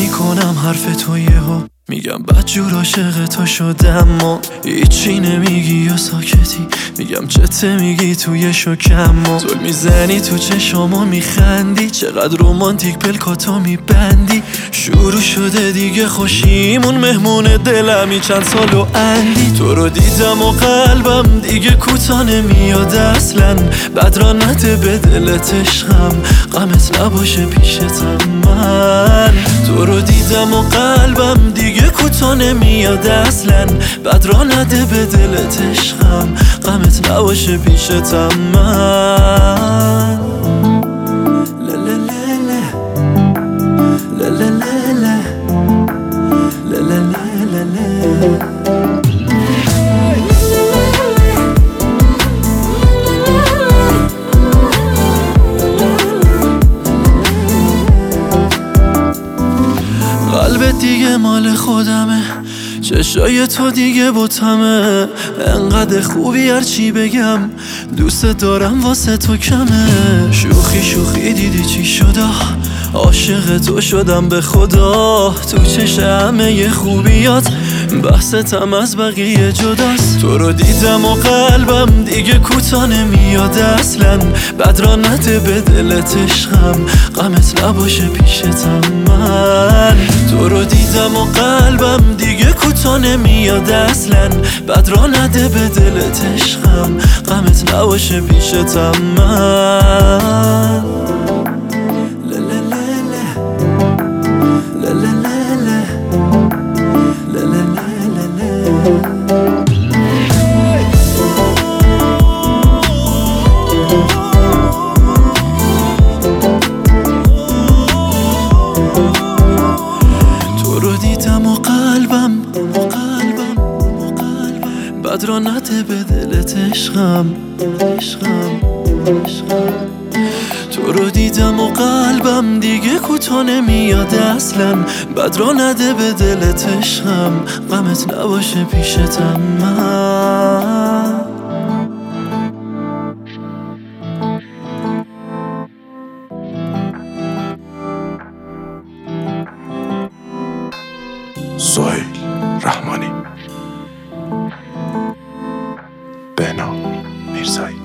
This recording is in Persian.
میکنم حرف تو یهو میگم بدجور عاشق تو شدم و هیچی نمیگی یا ساکتی میگم چته میگی توی شکم و زل میزنی تو چشامو میخندی چقدر رومانتیک پلکاتو میبندی شروع شده دیگه خوشیمون مهمون دلمی چند سال و اندی تو رو دیدم و قلبم دیگه کوتا نمیاد اصلا بد را نده به دلت عشقم غمت نباشه پیشتم من تو رو دیدم و قلبم دیگه کوتا نمیاد اصلا بد را نده به دلت عشقم غمت نباشه پیشتم من قلبت دیگه مال خودمه چشای تو دیگه بوتمه انقدر خوبی هرچی بگم دوست دارم واسه تو کمه شوخی شوخی دیدی چی شده عاشق تو شدم به خدا تو چش همه خوبیات بحثتم از بقیه جداست تو رو دیدم و قلبم دیگه کوتا نمیاد اصلا بد را نده به دلت عشقم غمت نباشه پیشتم من تو رو دیدم و قلبم دیگه کوتا نمیاد اصلا بد را نده به دلت عشقم غمت نباشه پیشتم من تو رو دیدم و قلبم بد را نده به دلت عشقم تو رو دیدم و قلبم دیگه کوتا نمیاد اصلا بد را نده به دلت عشقم غمت نباشه پیشتم من سهیل رحمانی بهنام میرزایی